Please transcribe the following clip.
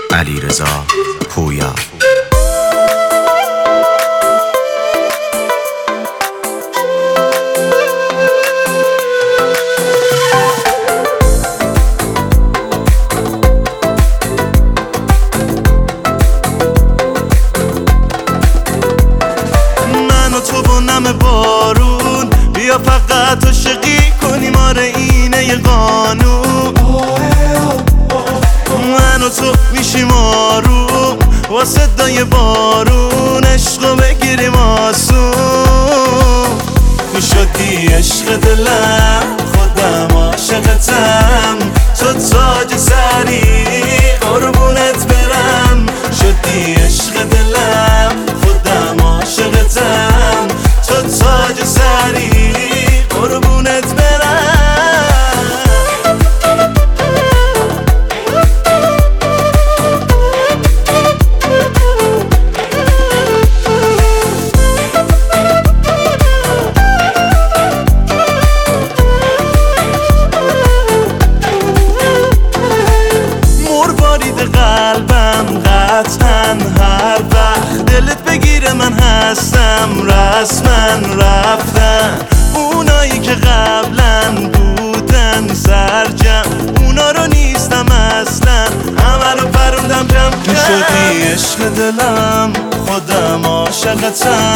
علیرضا پویا. من و تو با نم بارون بیا فقط عاشقی کنیم، آره اینه یه قانون. من و تو میشیم آروم با صدای بارون، عشقو بگیریم آسون. تو شدی عشق دلم، خودم عاشقتم، تو تاج سری قربونت برم. شدی عشق دلم، خودم عاشقتم، تو تاج سری قربونت برم. قلبم قطعاً هر وقت دلت بگیره من هستم، رسما رفتن اونایی که قبلا بودن سرجم، اونا رو نیستم اصلا، همه رو پروندم جمع. تو شدی عشق دلم، خودم عاشقتم،